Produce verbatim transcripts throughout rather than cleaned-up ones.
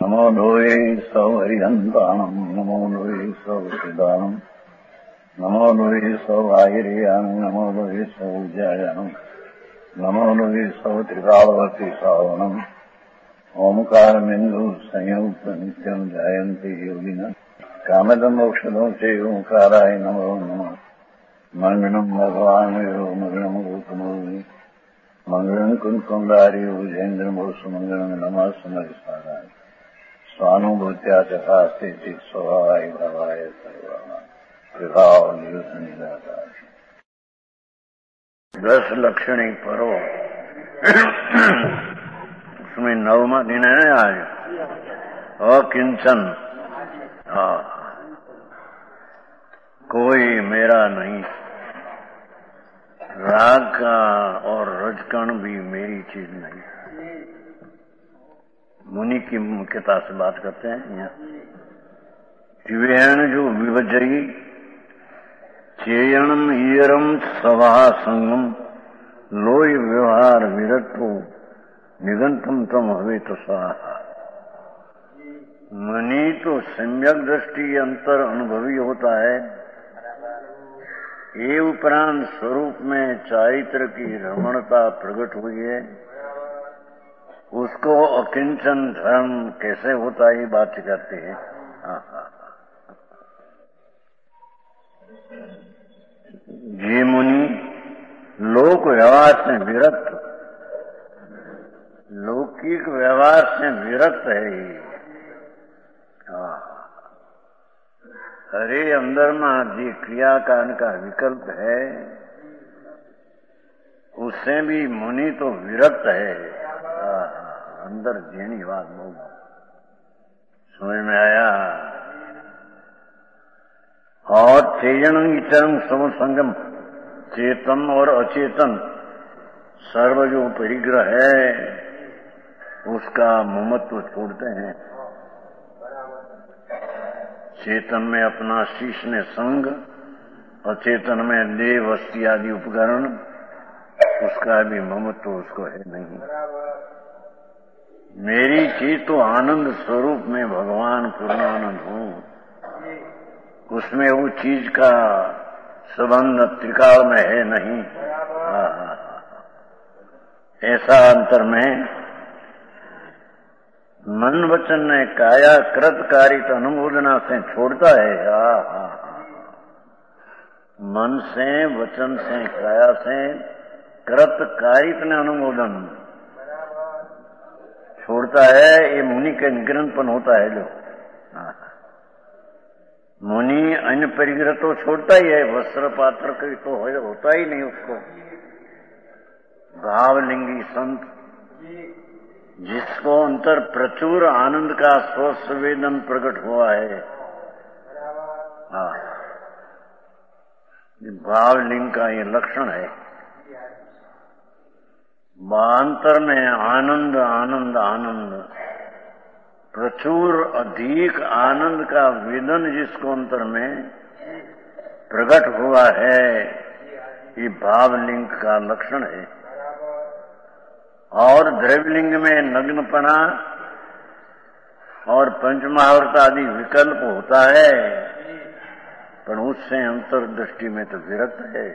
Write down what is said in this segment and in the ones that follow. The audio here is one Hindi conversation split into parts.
नमो लोये सौहरिहन्ताणम् नमो लोये सौहृदानम् नमो लोये सौभागिर्यानम् नमो लोये सौज्यायानम् नमो लोये सौत्रिकालवर्ति सावनम् ओंकारमिन्दु संयुक्त नित्यम् जायन्ति योगिनः कामदम् औषधम् च ओंकाराय नमो नमः मंगलम् भगवान् यो मंगलम् गौतमोऽग्नि मंगलम् कुन्कुण्डारि उजेन्द्रमोसु मंगलम् नमः समरिसाराय स्वानुभूत्या चकास्ते स्वभावाय भावाय सर्वाणां विभाव निदातार दस लक्षणी पर्व उसमें नवमा दिन है आज अकिंचन कोई मेरा नहीं, राग का और रजकण भी मेरी चीज नहीं। मुनि की मुख्यता से बात करते हैं यहाँ। दिव्यान जो विभजई चेयणम ईयरम सभा संगम लोय व्यवहार विरक्तो निगंतम तम हवे तो स्वाहा। मुनि तो सम्यक दृष्टि अंतर अनुभवी होता है, ये उपरांत स्वरूप में चारित्र की रमणता प्रकट हुई है, उसको अकिंचन धर्म कैसे होता है ये बात करते हैं। हाँ हाँ ये मुनि लोक व्यवहार से विरक्त, लौकिक व्यवहार से विरक्त है ये। हाँ अरे अंदर में जो क्रियाकांड का विकल्प है उससे भी मुनि तो विरक्त है। अंदर जेनी बात बहुत समझ में आया। और चेतन चरम सम संगम, चेतन और अचेतन सर्व जो परिग्रह है उसका ममत्व छोड़ते हैं। चेतन में अपना शीश ने संग, अचेतन में देह वस्ती आदि उपकरण, उसका भी ममत्व उसको है नहीं। मेरी चीज तो आनंद स्वरूप में भगवान पूर्णानंद हूँ, उसमें वो चीज का संबंध त्रिकाल में है नहीं। ऐसा अंतर में मन वचन ने काया कृत कारित अनुमोदना से छोड़ता है। हा हा मन से वचन से काया से कृत कारित ने अनुमोदन छोड़ता है, ये मुनि का निग्रहणपन होता है। जो मुनि अन्य परिग्रह तो छोड़ता ही है, वस्त्र पात्र की तो होता ही नहीं उसको। भावलिंगी संत जिसको अंतर प्रचुर आनंद का स्वसंवेदन प्रकट हुआ है, हाँ भावलिंग का ये लक्षण है। बांतर में आनंद आनंद आनंद प्रचुर अधिक आनंद का वेदन जिसको अंतर में प्रकट हुआ है, ये भावलिंग का लक्षण है। और द्रव्यलिंग में नग्नपना और पंचमहावर्त आदि विकल्प होता है, पर उससे अंतर्दृष्टि में तो विरक्त है।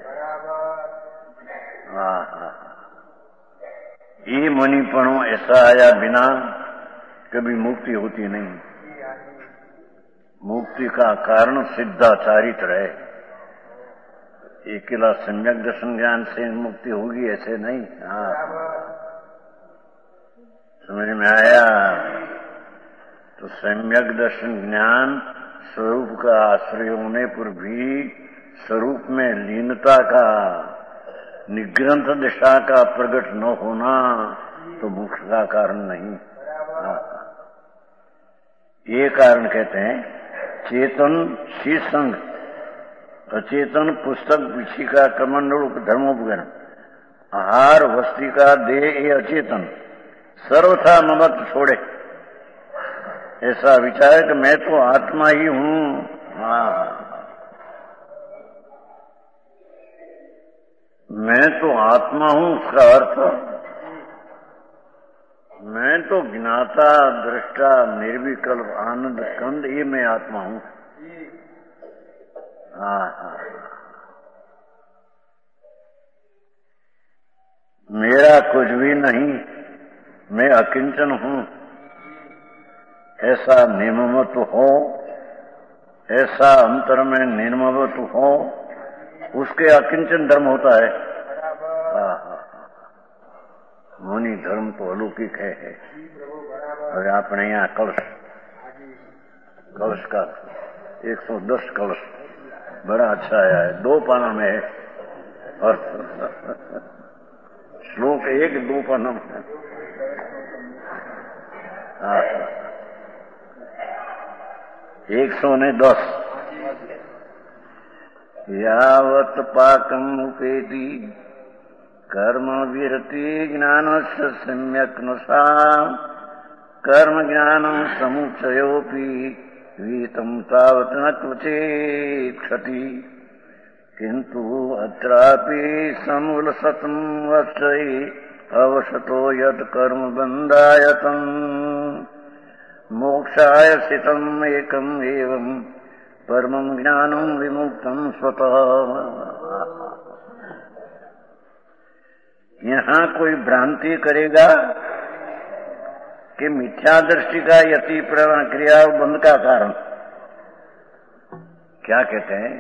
हाँ हाँ ये मुनिपणों ऐसा आया बिना कभी मुक्ति होती नहीं। मुक्ति का कारण सिद्धाचारित्र है। अकेला सम्यक दर्शन ज्ञान से मुक्ति होगी ऐसे नहीं। हाँ समझ में आया। तो सम्यक दर्शन ज्ञान स्वरूप का आश्रय होने पर भी स्वरूप में लीनता का, निग्रंथ दिशा का प्रकट न होना तो मोक्ष का कारण नहीं। ये कारण कहते हैं चेतन शीर्षंग, अचेतन पुस्तक विशिका कमंडल धर्मोपकरण, आहार वस्ती का देह ये अचेतन सर्वथा ममत्व छोड़े। ऐसा विचार है कि मैं तो आत्मा ही हूँ। हाँ मैं तो आत्मा हूँ, उसका अर्थ मैं तो ज्ञाता दृष्टा निर्विकल्प आनंद कंद ये मैं आत्मा हूं। हाँ हाँ, मेरा कुछ भी नहीं, मैं अकिंचन हूं, ऐसा निर्ममत हो, ऐसा अंतर में निर्ममत हो, उसके अकिंचन धर्म होता है। हाँ हाँ, मुनि धर्म तो अलौकिक है, है। और अपने यहाँ कलश कलश का एक सौ दस कलश बड़ा अच्छा आया है, दो पाना में है और श्लोक एक दो पाना में है। हाँ, एक सौ ने दस। यावत पाकम उपेति कर्म विरति ज्ञानस्य सम्यक् नुषा कर्म ज्ञानम समुच्चयोपि वीतम तावत न क्वचित् क्षति किंतु अत्रापि समुलसतं वत्सै अवशतो यत् कर्म बन्धायतं मोक्षाय सितम् एकम् एवं परमं ज्ञानं विमुक्तं स्वतः। यहाँ कोई भ्रांति करेगा कि मिथ्या दृष्टि का यति प्रवण क्रिया बंध का कारण, क्या कहते हैं,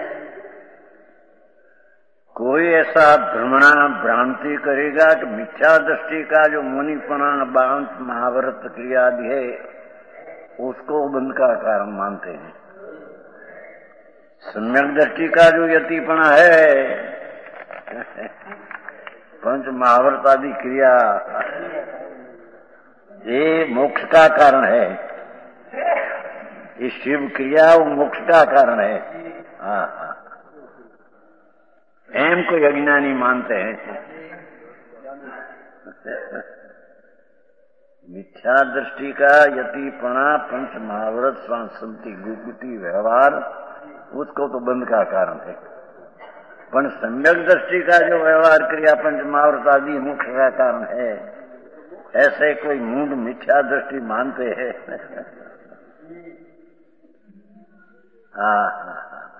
कोई ऐसा भ्रमणा भ्रांति करेगा कि मिथ्या दृष्टि का जो मुनिपना बांत महाव्रत क्रिया आदि है उसको बंध का कारण मानते हैं। सम्यक दृष्टि का जो यतिपना है, पंच महाव्रत आदि क्रिया, ये मोक्ष का कारण है। ये शिव क्रिया वो मोक्ष का कारण है। हाँ हाँ, एम को अज्ञानी मानते हैं। मिथ्या दृष्टि का यतिपना पंच महाव्रत सांस्कृतिक गुप्ति व्यवहार उसको तो बंध का कारण है, पर सम्यक दृष्टि का जो व्यवहार क्रिया पंच महाव्रत आदि मोक्ष का कारण है, ऐसे कोई मूढ़ मिथ्या दृष्टि मानते हैं। हाँ हाँ,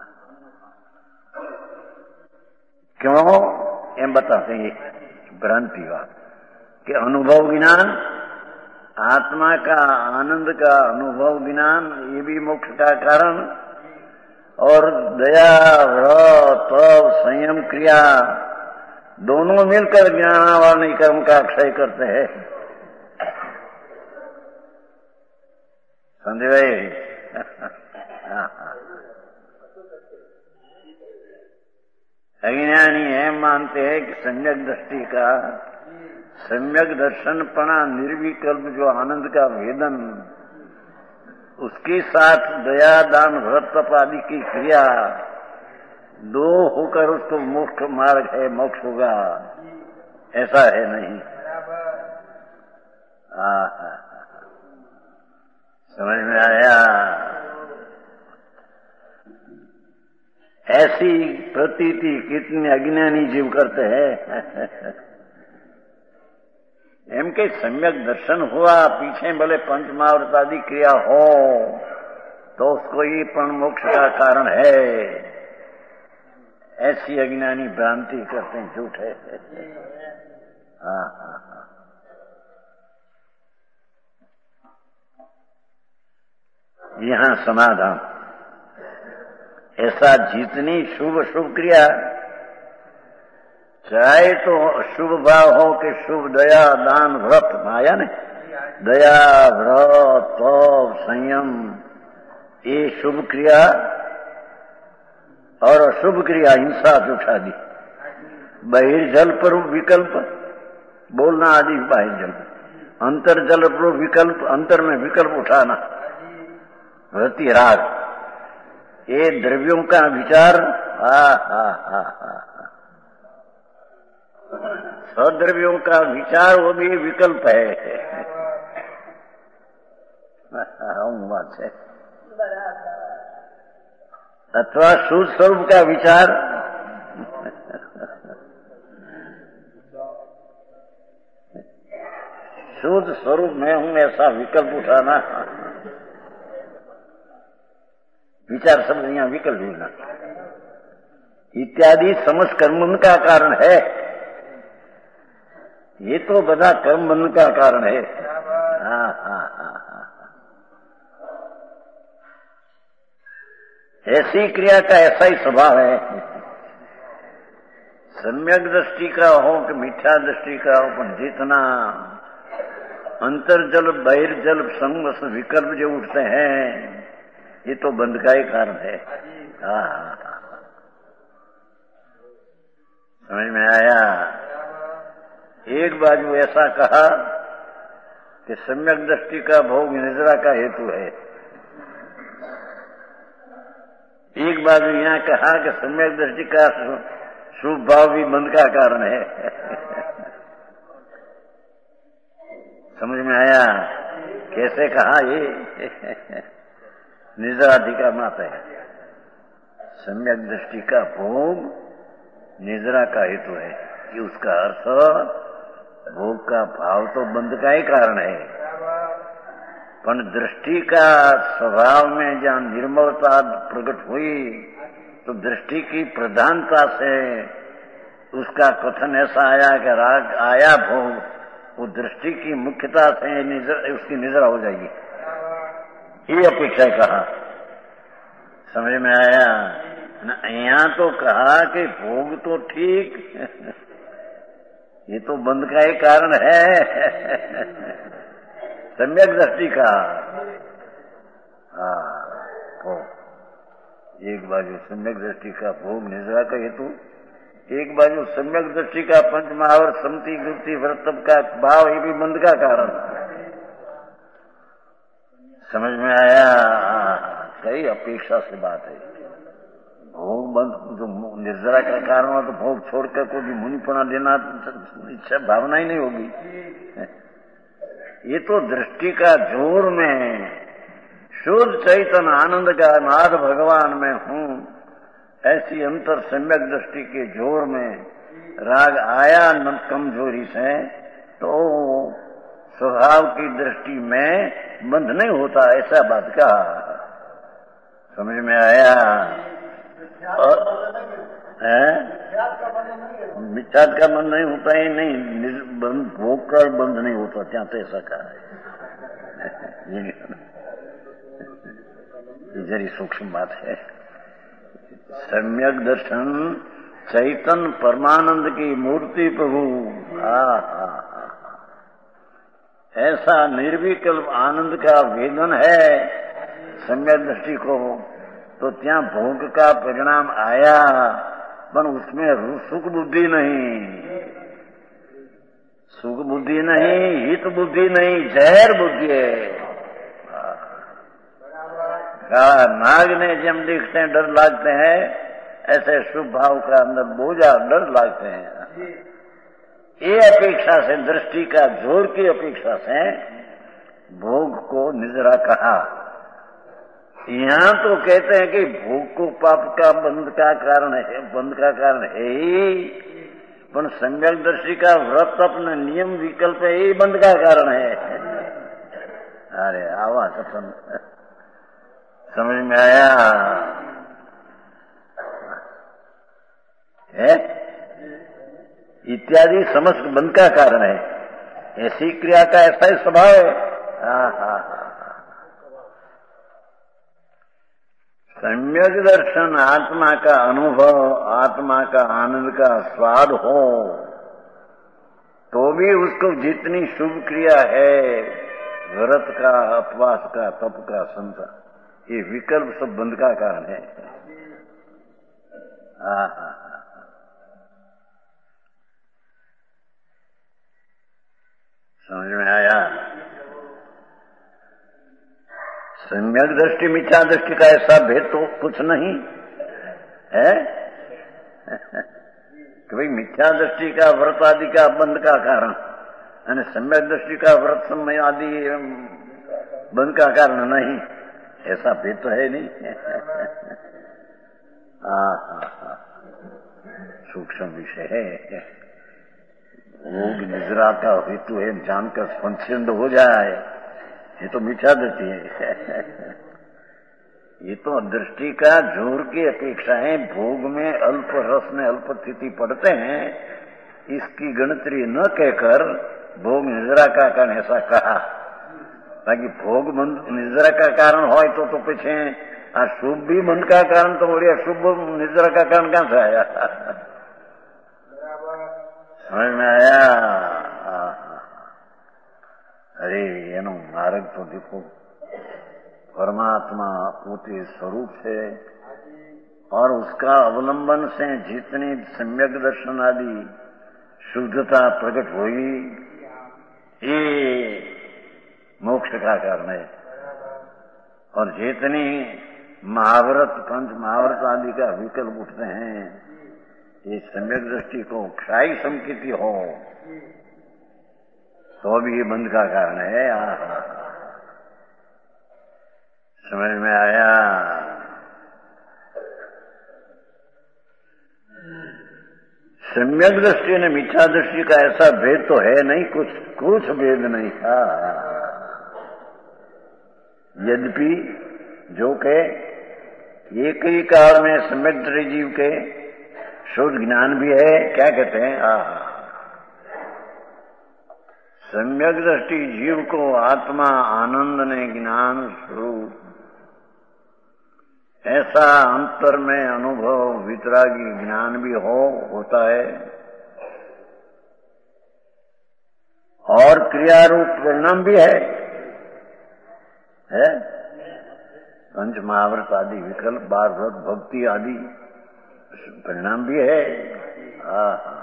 क्यों एम बताते हैं भ्रांति बात कि अनुभव ज्ञान, आत्मा का आनंद का अनुभव ज्ञान ये भी मोक्ष का कारण, और दया व्रत तप संयम क्रिया दोनों मिलकर ज्ञान वाणी कर्म का क्षय करते हैं। समझे भाई? अज्ञानी है मानते हैं कि सम्यक दृष्टि का सम्यक दर्शनपणा निर्विकल्प जो आनंद का वेदन, उसके साथ दया दान व्रत तप आदि की क्रिया दो होकर उसको मोक्ष मार्ग है, मोक्ष होगा, ऐसा है नहीं। आ, समझ में आया? ऐसी प्रतीति कितने अज्ञानी जीव करते हैं। एम के सम्यक दर्शन हुआ, पीछे भले पंच महाव्रत आदि क्रिया हो तो उसको ये पण मोक्ष का कारण है, ऐसी अज्ञानी भ्रांति करते हैं, झूठ है। हाँ हाँ हाँ, यहाँ समाधान ऐसा जितनी शुभ शुभ क्रिया, चाहे तो शुभ भाव हो कि शुभ दया दान व्रत, माया ने दया व्रत तप संयम ये शुभ क्रिया, और अशुभ क्रिया हिंसा जुठादि, बहिर्जल पर विकल्प बोलना आदि बाहिर्जल, अंतर जल पर विकल्प, अंतर में विकल्प उठाना, रति राग, ये द्रव्यों का विचार। हा हा हा हा, सद्रव्यों का विचार वो भी विकल्प है। बात है, अथवा शुद्ध स्वरूप का विचार, शुद्ध स्वरूप मैं हूं ऐसा विकल्प उठाना, विचार शब्द यहाँ विकल्प ढूंढना इत्यादि समस्त कर्म का कारण है। ये तो बड़ा कर्म बंधन का कारण है। हाँ हाँ हाँ हाँ ऐसी क्रिया का ऐसा ही स्वभाव है। सम्यक दृष्टि का हो कि मिथ्या दृष्टि का हो, पर जितना अंतर्जल बहिर्जल संग विकल्प जो उठते हैं ये तो बंध का ही कारण है। हाँ हाँ हाँ समझ में आया। एक बाजू ऐसा कहा कि सम्यक दृष्टि का भोग निद्रा का हेतु है, एक बाजू यहाँ कहा कि सम्यक दृष्टि का शुभ भाव भी बंध का कारण है। समझ में आया कैसे कहा ये? निद्राधिका मत है। सम्यक दृष्टि का भोग निद्रा का हेतु है कि उसका अर्थ भोग का भाव तो बंध का ही कारण है, पर दृष्टि का स्वभाव में जहाँ निर्मलता प्रकट हुई तो दृष्टि की प्रधानता से उसका कथन ऐसा आया कि राग आया भोग, वो दृष्टि की मुख्यता से निद्रा, उसकी निद्रा हो जाएगी, ये अपेक्षा कहा। समझ में आया ना? यहाँ तो कहा कि भोग तो ठीक ये तो बंध का ही कारण है सम्यक दृष्टि का। हाँ एक बाजू सम्यक दृष्टि का भोग निद्रा का हेतु, एक बाजू सम्यक दृष्टि का पंचमहावर समति गुप्ति व्रतब का भाव, ये भी बंध का कारण। समझ में आया? सही अपेक्षा से बात है। भोग बंध जो निर्जरा का कारण हो तो भोग छोड़कर कोई भी मुनिपना लेना इच्छा भावना ही नहीं होगी। ये तो दृष्टि का जोर में शुद्ध चैतन्य आनंद का नाद भगवान में हूँ, ऐसी अंतर सम्यक दृष्टि के जोर में राग आया न कमजोरी से तो स्वभाव की दृष्टि में बंध नहीं होता, ऐसा बात कहा। समझ में आया? और मिथ्यात का बंध नहीं होता ही नहीं, भोग का बंध नहीं होता, क्या तो ऐसा कहा है। ये जरी सूक्ष्म बात है। सम्यक दर्शन चैतन्य परमानंद की मूर्ति प्रभु, हाँ हाँ ऐसा निर्विकल्प आनंद का वेदन है सम्यक दृष्टि को, तो त्या भोग का परिणाम आया, पर उसमें सुख बुद्धि नहीं, सुख बुद्धि नहीं, हित बुद्धि नहीं, जहर बुद्धि है। नाग ने जब देखते हैं डर लागते हैं, ऐसे शुभ भाव का अंदर बोझा डर लागते हैं। ये अपेक्षा से दृष्टि का जोर की अपेक्षा से भोग को निद्रा कहा। यहाँ तो कहते हैं कि भोग को पाप का बंध का कारण है, बंध का कारण है ही, पर सम्यक दृष्टि का व्रत अपने नियम विकल्प है, यही बंध का कारण है। अरे आवा कथन समझ में आया है? इत्यादि समस्त बंध का कारण है। ऐसी क्रिया का ऐसा ही स्वभाव है। हाँ हाँ हाँ सम्यक दर्शन आत्मा का अनुभव, आत्मा का आनंद का स्वाद हो तो भी उसको जितनी शुभ क्रिया है, व्रत का, उपवास का, तप का, संता, ये विकल्प सब बंध का कारण है। हाँ हाँ समझ में आया? सम्यक दृष्टि मिथ्या दृष्टि का ऐसा भेद तो कुछ नहीं है कि भाई मिथ्या दृष्टि का व्रत आदि का बंध का कारण, यानी सम्यक दृष्टि का व्रत समय आदि बंध का कारण नहीं, ऐसा भेद तो है नहीं। हाँ हाँ हाँ सूक्ष्म विषय है। भोग निद्रा का हेतु है जानकर संचिंद हो जाए, ये तो मिथ्या दृष्टि है। ये तो दृष्टि का जोर की अपेक्षा है। भोग में अल्प रस में अल्प स्थिति पढ़ते हैं, इसकी गणतरी न कहकर भोग निद्रा का कारण ऐसा कहा, ताकि भोग निद्रा का कारण हो तो, तो पीछे शुभ भी मन का कारण तो बोलिए, शुभ निद्रा का कारण कहां से आया? समझ में आया? अरे एनो मार्ग तो देखो, परमात्मा पोते स्वरूप है और उसका अवलंबन से जितनी सम्यक दर्शन आदि शुद्धता प्रकट हुई, ये मोक्ष का कारण है। और जितनी महाव्रत पंच महाव्रत आदि का विकल्प उठते हैं, ये सम्यक दृष्टि को क्षाई संकेती हो तो भी ये बंध का कारण है। आहा, समझ में आया? सम्यक दृष्टि ने मिथ्या दृष्टि का ऐसा भेद तो है नहीं, कुछ कुछ भेद नहीं था। यद्यपि जो के एक ही काल में सम्यक दृष्टि जीव के शुद्ध ज्ञान भी है, क्या कहते हैं? आहा, सम्यक दृष्टि जीव को आत्मा आनंद ने ज्ञान स्वरूप ऐसा अंतर में अनुभव वितरागी ज्ञान भी हो होता है और क्रियारूप परिणाम भी है, है? पंच महाव्रत आदि विकल्प बार व्रत भक्ति आदि परिणाम भी है। आहा,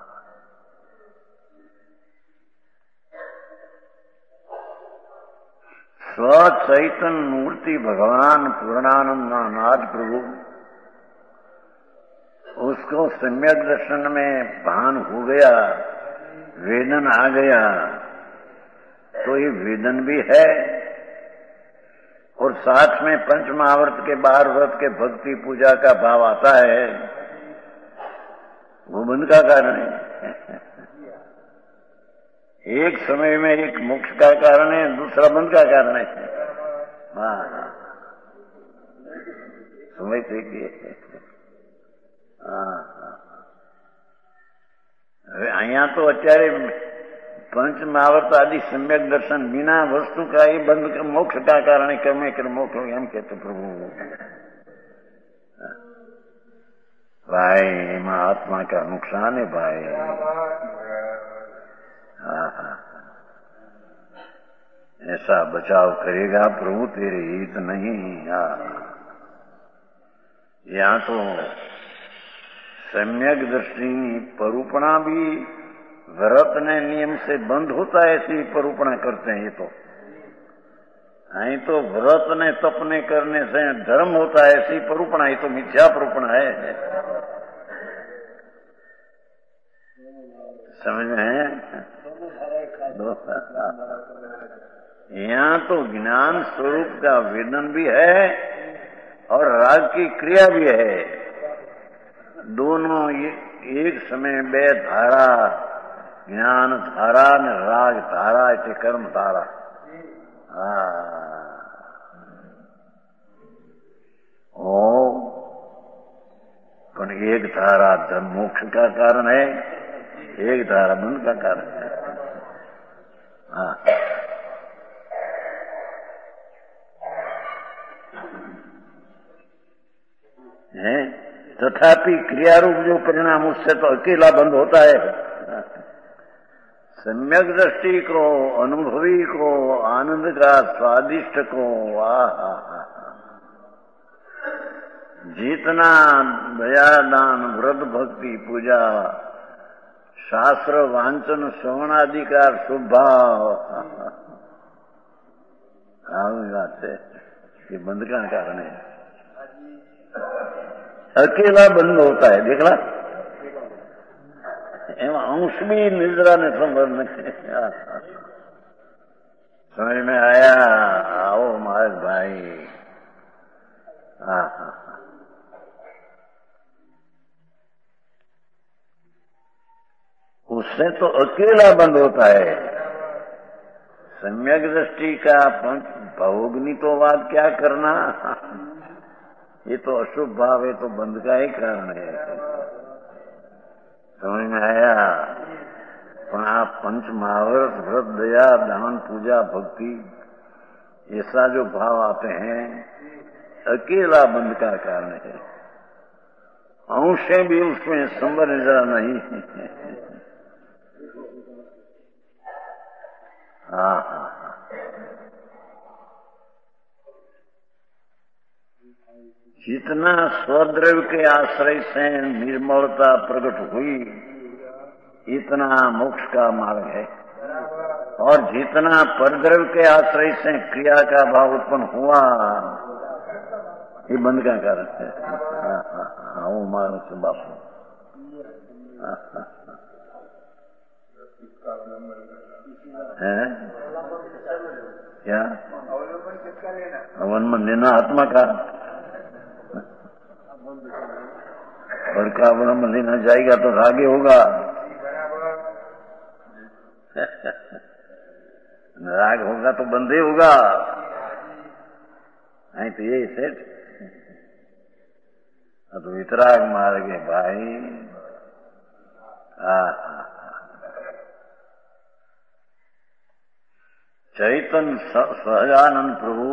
स्वचैतन मूर्ति भगवान पूर्णानंद नाथ प्रभु, उसको सम्यक दर्शन में भान हो गया, वेदन आ गया, तो ये वेदन भी है और साथ में पंच महाव्रत के बार व्रत के भक्ति पूजा का भाव आता है, वो बंध का कारण है। एक समय में एक मोक्ष का कारण है, दूसरा बंध का कारण है। हाँ, समझते कि हाँ, હવે અહીંયા તો અત્યારે पंच महाव्रत आदि सम्यक दर्शन बिना वस्तु का ही बंध मोक्ष का कारण है। कर्मे कर मोक्ष एम कहते प्रभु। भाई महात्मा का नुकसान है भाई। हाँ हाँ, ऐसा बचाव करेगा प्रभु तेरे हित नहीं। हाँ, यहाँ तो सम्यक दृष्टि परूपणा भी व्रत ने नियम से बंद होता है, ऐसी परूपणा करते हैं। ये तो नहीं तो व्रत ने तपने करने से धर्म होता है, ऐसी परूपणा। ये तो मिथ्या परूपणा है, समझ में है? यहाँ तो ज्ञान स्वरूप का वेदन भी है और राग की क्रिया भी है, दोनों एक समय बे धारा, ज्ञान धारा ने राग धारा इसे कर्म धारा। ओ पर एक धारा धर्म मोक्ष का कारण है, एक धारा बंध का कारण है। हाँ, है तथापि क्रियारूप जो परिणाम उससे तो अकेला बंद होता है। सम्यक दृष्टि को, अनुभवी को, आनंद का स्वादिष्ट को, आहा, जितना दया दान व्रत भक्ति पूजा शास्त्र वांचन श्रवणादि का शुभ भाव, बात है ये बंध का कारण है। अकेला बंद होता है, देखला अंश भी निद्रा ने समझ समझ में आया। आओ महाराज भाई। हाँ हाँ, उस उससे तो अकेला बंद होता है। सम्यक दृष्टि का भोगनी तो बात क्या करना, ये तो अशुभ भाव है, तो बंध का ही कारण है। समझ में आया? पण आप पंच महाव्रत, व्रत, दया, दान, पूजा, भक्ति, ऐसा जो भाव आते हैं अकेला बंध का कारण है। अंशें भी उसमें संबर जरा नहीं। हाँ हाँ हाँ। जितना स्वद्रव्य के आश्रय से निर्मलता प्रकट हुई, इतना मोक्ष का मार्ग है। और जितना परद्रव्य के आश्रय से क्रिया का भाव उत्पन्न हुआ, ये बंध का कारण है। हाँ हाँ हाँ, वो मानो से बापू। हाँ हाँ है क्या अवन में लेना आत्मा का, और का अवन में लेना जाएगा तो रागे होगा। राग होगा तो बंधे होगा, नहीं तो ये सेठ। अब वितराग मार्ग है भाई। आ चैतन्य सहजानंद प्रभु,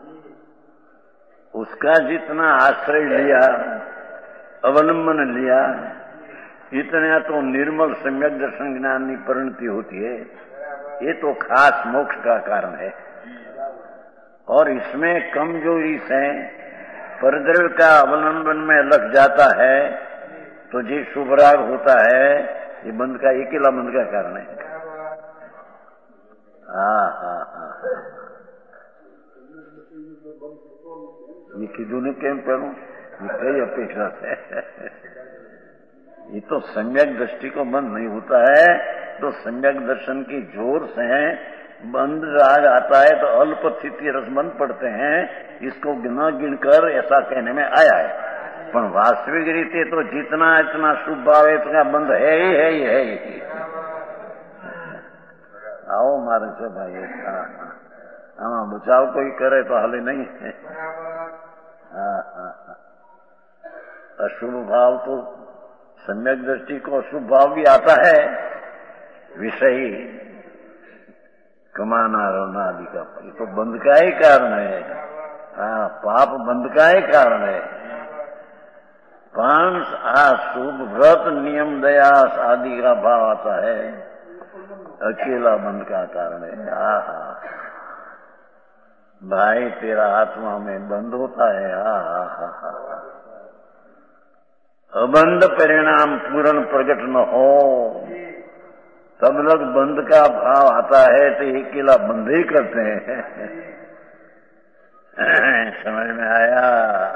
उसका जितना आश्रय लिया, अवलंबन लिया, इतना तो निर्मल सम्यक दर्शन ज्ञान की परिणति होती है। ये तो खास मोक्ष का कारण है। और इसमें कमजोरी से परद्रव्य का अवलंबन में लग जाता है तो जो शुभराग होता है, ये बंध का अकेला बंध का कारण है। हाँ हाँ हाँ, ये किदू ने केम करूं, ये कई अपेक्षा से। ये तो सम्यक दृष्टि को बंद नहीं होता है, तो सम्यक दर्शन की जोर से बंद राग आता है तो अल्प स्थिति रसबंद पड़ते हैं। इसको गिना गिनकर ऐसा कहने में आया है, पर वास्तविक रीति तो जितना इतना शुभ भाव है इतना बंद है ही है ही है ही। आओ मारे से भाई, हाँ बचाव कोई करे तो हाल नहीं है। हाँ हाँ, अशुभ भाव तो सम्यक दृष्टि को अशुभ भाव भी आता है, विषयी कमाना रोना आदि का, ये तो बंध का ही कारण है। हाँ, पाप बंध का ही कारण है। पांच अशुभ व्रत नियम दया आदि का भाव आता है, अकेला बंध का कारण है। आहा भाई, तेरा आत्मा में बंध होता है। आहा अबंध परिणाम पूर्ण प्रकट न हो, सब लोग बंध का भाव आता है तो अकेला बंध ही करते हैं। समझ में आया?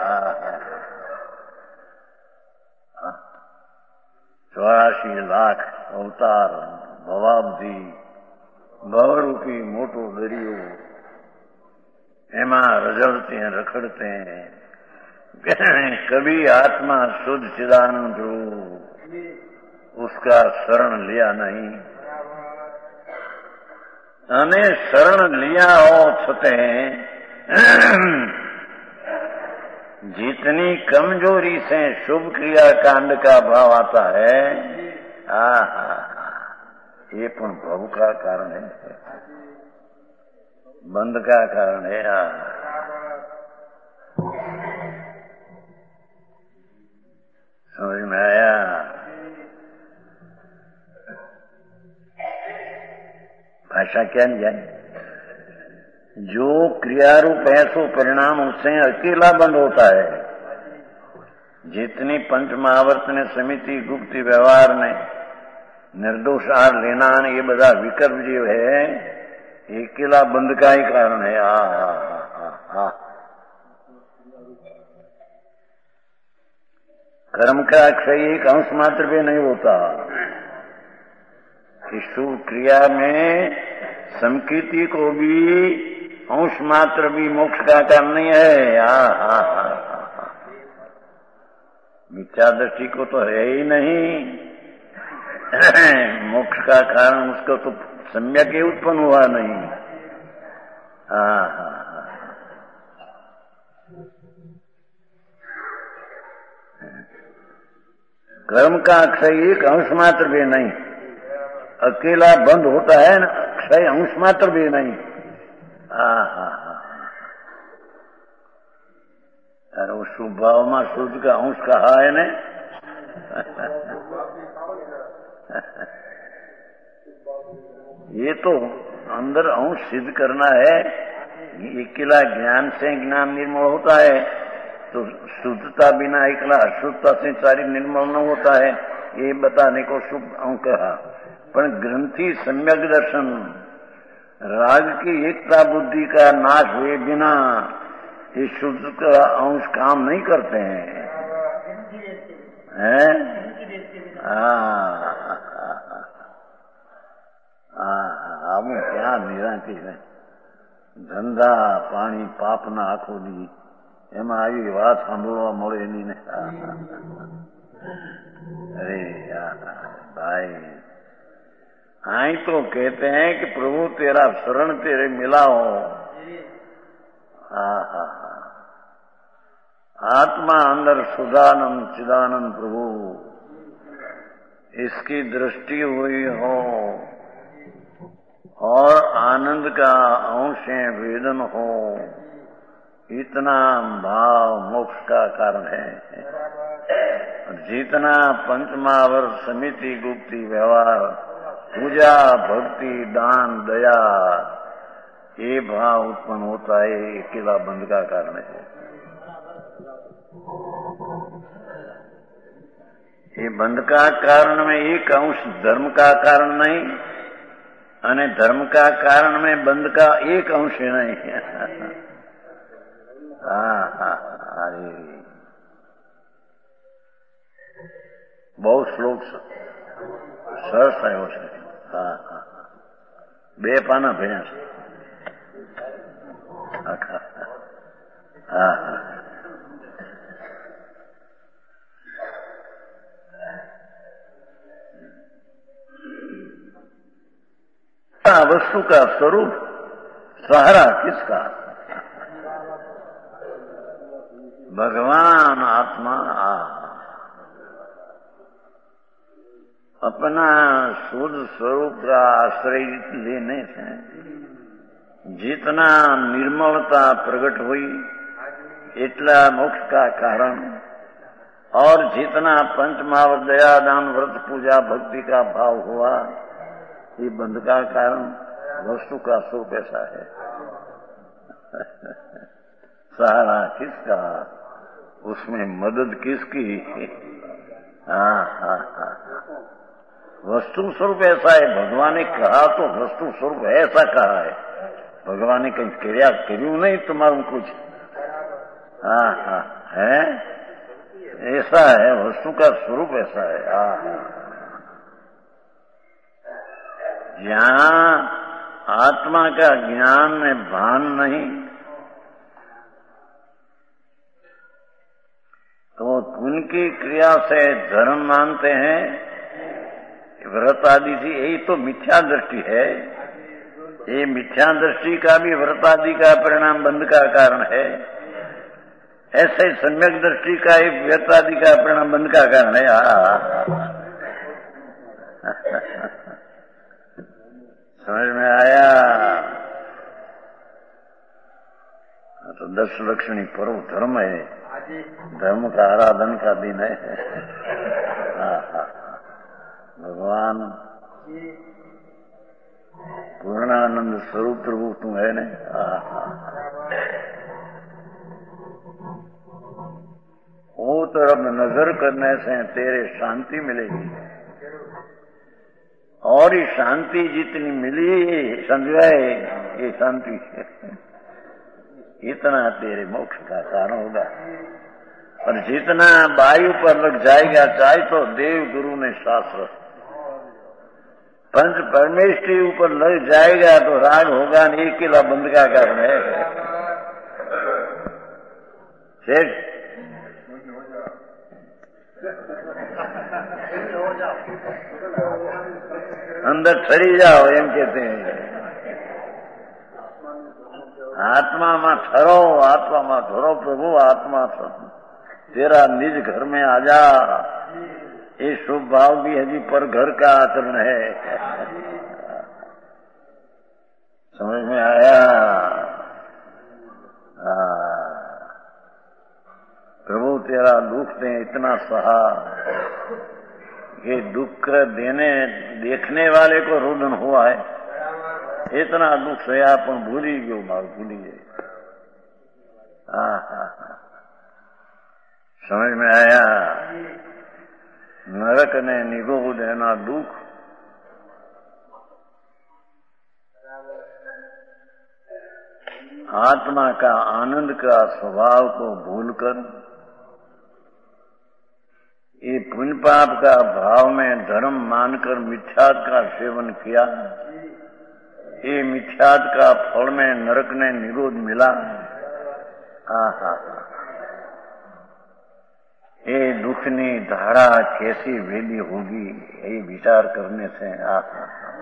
चौरासी लाख अवतार भवाब्दी भवरूपी मोटो दरियो, एमा रजड़ते हैं रखड़ते हैं। कभी आत्मा शुद्ध चिदानंद रूप उसका शरण लिया नहीं, अने शरण लिया हो छते जितनी कमजोरी से शुभ क्रिया कांड का भाव आता है, आहा ये पण भव का कारण है, बंध का कारण है। समझ में आया? भाषा क्या नहीं जाए, जो क्रियारूप है सो परिणाम उससे अकेला बंद होता है। जितनी पंच महावर्त ने समिति गुप्त व्यवहार ने निर्दोष आर लेना ये बधा विकल्प जो है, अकेला बंद का ही कारण है। आ, आ, आ, आ, आ। कर्म का क्षय एक अंश मात्र भी नहीं होता। शुभ क्रिया में संकीर्ति को भी अंश मात्र भी मोक्ष का कारण नहीं है। आ, आ, आ, आ। मिथ्या दृष्टि को तो है ही नहीं। मोक्ष का कारण उसका तो सम्यक ही उत्पन्न हुआ नहीं। हाँ हाँ हाँ, कर्म का अक्षय एक अंश मात्र भी नहीं, अकेला बंद होता है ना, अक्षय अंश मात्र भी नहीं। हाँ हाँ हाँ, अरे वो शुभ भाव में शुद्ध का अंश कहा है ने। ये तो अंदर अंश सिद्ध करना है। अकेला ज्ञान से ज्ञान निर्मल होता है, तो शुद्धता बिना अकेला अशुद्धता से सारी निर्मल न होता है, ये बताने को शुभ अंश कहा। पर ग्रंथि सम्यक दर्शन, राग की एकता बुद्धि का नाश हुए बिना ये शुद्ध का अंश काम नहीं करते हैं, हैं? हाँ हाँ, हम क्या निरांति है, धंधा पानी पापना आखो दी एમાં આવી વાત સાંભળવા મળે એની ને। अरे यार भाई, आई तो कहते हैं कि प्रभु तेरा शरण तेरे मिला हो। हाँ हाँ हाँ, आत्मा अंदर सुदानंद चिदानंद प्रभु, इसकी दृष्टि हुई हो और आनंद का अंश वेदन हो, इतना भाव मोक्ष का कारण है। जितना पंचमावर समिति गुप्ति व्यवहार पूजा भक्ति दान दया ये भाव उत्पन्न होता है, अकेला बंध का कारण है। ये बंध का कारण में एक अंश धर्म का कारण नहीं, अने धर्म का कारण में बंध का एक अंश नहीं। हाँ हाँ, अरे बहुत श्लोक સરસ થયો છે। હા હા, બે પાના ભણ્યા છે। હા હા, वस्तु का स्वरूप सहारा किसका? भगवान आत्मा आ अपना शुद्ध स्वरूप का आश्रय लेने से जितना निर्मलता प्रकट हुई इतना मोक्ष का कारण, और जितना पंचमावर दया दान व्रत पूजा भक्ति का भाव हुआ ये बंध का कारण वस्तु का स्वरूप ऐसा है। सहारा किसका, उसमें मदद किसकी? हाँ हाँ हाँ, वस्तु स्वरूप ऐसा है। भगवान ने कहा तो वस्तु स्वरूप ऐसा कहा है, भगवान ने कहीं क्रिया करू नहीं तुम्हारा कुछ। हाँ हाँ, है ऐसा है, वस्तु का स्वरूप ऐसा है। हाँ हाँ, जहाँ आत्मा का ज्ञान में भान नहीं तो उनकी क्रिया से धर्म मानते हैं, व्रत आदि से, यही तो मिथ्या दृष्टि है। ये मिथ्या दृष्टि का भी व्रत आदि का परिणाम बंध का कारण है, ऐसे सम्यक दृष्टि का ही व्रत आदि का परिणाम बंध का कारण है। समझ में आया? तो दस लक्षणी पर्व धर्म है, धर्म का आराधन का दिन है। हाँ हाँ, भगवान पूर्णानंद स्वरूप प्रभु तुम है ने। हाँ हाँ, वो तरफ नजर करने से तेरे शांति मिलेगी, और ये शांति जितनी मिली समझाए ये शांति इतना तेरे मोक्ष का कारण होगा। और जितना वायु पर लग जाएगा, चाहे तो देव गुरु ने शास्त्र, पंच परमेष्ठी ऊपर लग जाएगा तो राग होगा नहीं, अकेला बंध का कारण है। शेष अंदर ठरी जाओ एम कहते हैं। आत्मा में ठहरो, आत्मा में ठहरो प्रभु, आत्मा तेरा निज घर में आ जा। ये शुभ भाव भी हजी पर घर का आचरण है। समझ में आया? प्रभु तेरा दुख ने इतना सहा, ये दुख देने देखने वाले को रुदन हुआ है। इतना दुख सया पण भूली गयो, मार भूली गए। समझ में आया? नरक ने निगो देना दुख, आत्मा का आनंद का स्वभाव को भूलकर ये पुण्य पाप का भाव में धर्म मानकर मिथ्यात का सेवन किया। ये मिथ्यात का फल में नरक ने निरोध मिला। आहा, ये दुखनी धारा कैसी वेली होगी, ये विचार करने से। आहा,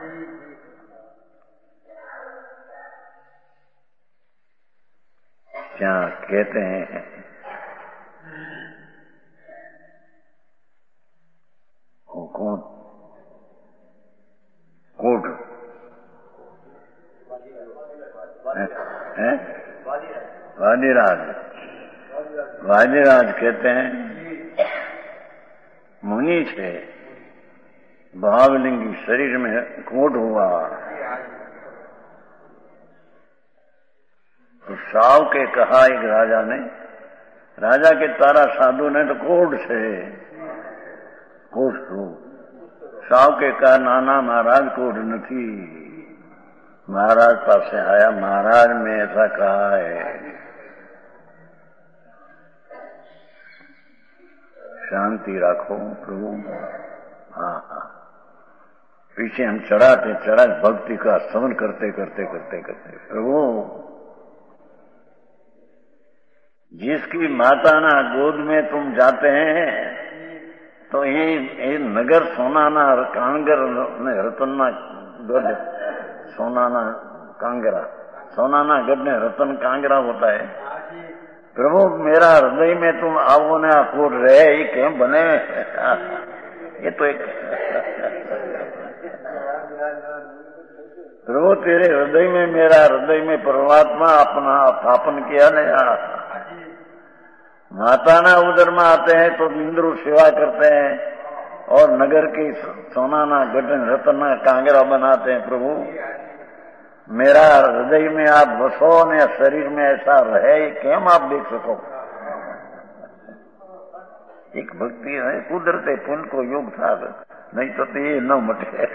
क्या कहते हैं, कौन कोट है? वादिराज। वादिराज कहते हैं मुनि थे, भावलिंगी शरीर में कोट हुआ तो साव के कहा एक राजा ने, राजा के तारा साधु ने तो कोट से कोट हो। साव के कहा नाना महाराज कोट नहीं। महाराज पास से आया, महाराज ने ऐसा कहा है। शांति रखो प्रभु। हाँ हाँ, पीछे हम चढ़ाते चढ़ा भक्ति का श्रवण करते करते करते करते प्रभु, जिसकी माता ना गोद में तुम जाते हैं तो ये, ये नगर सोनाना कांगर ने रतनना गढ़, सोनाना कांगरा, सोनाना गढ़ ने रतन कांगरा होता है। प्रभु मेरा हृदय में तुम आओ ने आकोर रहे, ये क्यों बने? ये तो एक प्रभु तेरे हृदय में, मेरा हृदय में परमात्मा अपना स्थापन किया नया। माता ना उधर में आते हैं तो इंद्र सेवा करते हैं और नगर की सोनाना गठन रतना कांगरा बनाते हैं। प्रभु मेरा हृदय में आप बसो ने शरीर में ऐसा रहे, क्यों आप देख सको? एक भक्ति है, कुदरते पुण्य को योग था, नहीं तो, तो ये न मटे।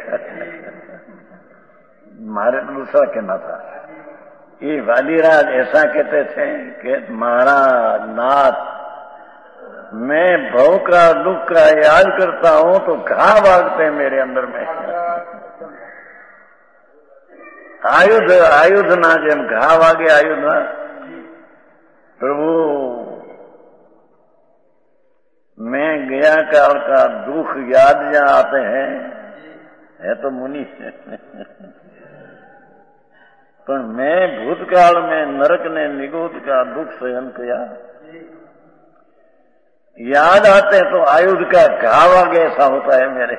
मारे तो दूसरा कहना था। ये वालीराज ऐसा कहते थे कि महाराज नाथ, मैं भव का दुख का याद करता हूं तो घाव भागते हैं मेरे अंदर में। आयुध आयुध ना जब घाव आगे आयुध ना। प्रभु मैं गया काल का दुख याद या आते हैं, है तो मुनि पर मैं भूतकाल में नरक ने निगोद का दुख सहन किया, याद आते हैं तो आयुध का घाव आगे ऐसा होता है मेरे।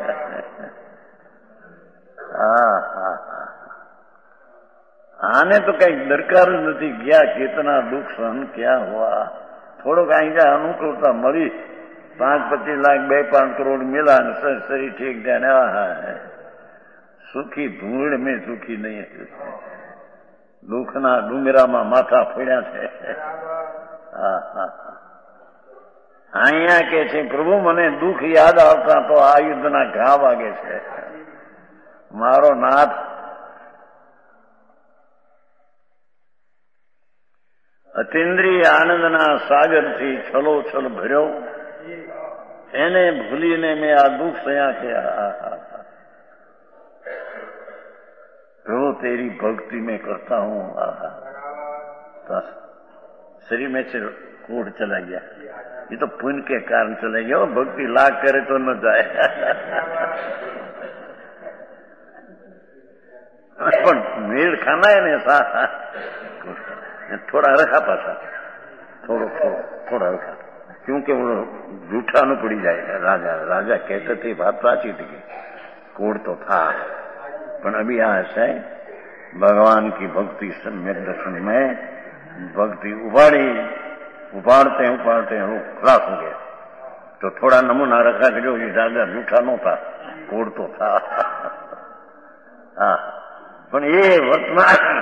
हाँ हाँ, आने तो कहीं दरकार नहीं गया, कितना दुख सहन क्या हुआ। थोड़ो कहीं जा अनुकूलता मरी, पांच पच्चीस लाख बे पांच करोड़ मिला, शरीर ठीक जाने है। सुखी धूड़ में सुखी नहीं है, दुखना डूंगरा में माथा फोड्या छे। हाँ हाँ, અહીંયા કે છે પ્રભુ મને દુઃખ યાદ આવતા તો આ યુદ્ધના ઘા વાગે છે। મારો નાથ અતિન્દ્રિય આનંદના સાગરથી છલોછલ ભર્યો, એને ભૂલીને મેં આ દુઃખ સહ્યા किया। प्रभु तेरी भक्ति में करता हूँ। आहा, शरीर में से कोढ़ चला गया। ये तो पुण्य के कारण चलेंगे, वो भक्ति लाख करे तो न जाए। પણ મેળ ખાના એને સા थोड़ा रखा पासा, थोड़ा थोड़ा रखा, क्योंकि वो झूठा न पड़ी जाएगा। राजा राजा कहते थे, बात प्राची थी, कोड तो था, पर अभी यहाँ ऐसा है, भगवान की भक्ति सम्यक दर्शन में भक्ति उबाड़ी, उबाड़ते हैं उबाड़ते हैं वो खलास हो गया। तो थोड़ा नमूना रखा कि जो ये राजा झूठा न था, कोड तो था। हाँ, पर ये वर्तमान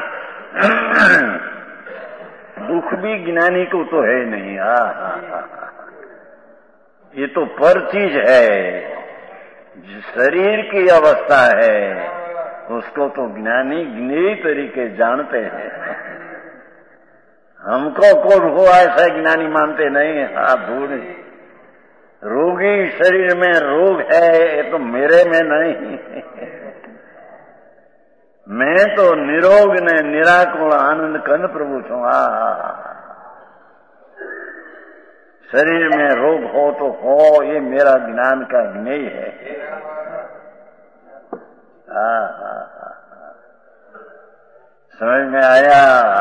दुख भी ज्ञानी को तो है नहीं। हाँ हाँ हाँ, ये तो पर चीज है, शरीर की अवस्था है, उसको तो ज्ञानी ज्ञेय तरीके जानते हैं। हमको कौन हो ऐसा ज्ञानी मानते नहीं। हाँ, दूर रोगी शरीर में रोग है, ये तो मेरे में नहीं। मैं तो निरोग ने निराकुल आनंद कंद प्रभु छू। आ शरीर में रोग हो तो हो, ये मेरा ज्ञान का ज्ञेय है। आ, आ, आ, समझ में आया?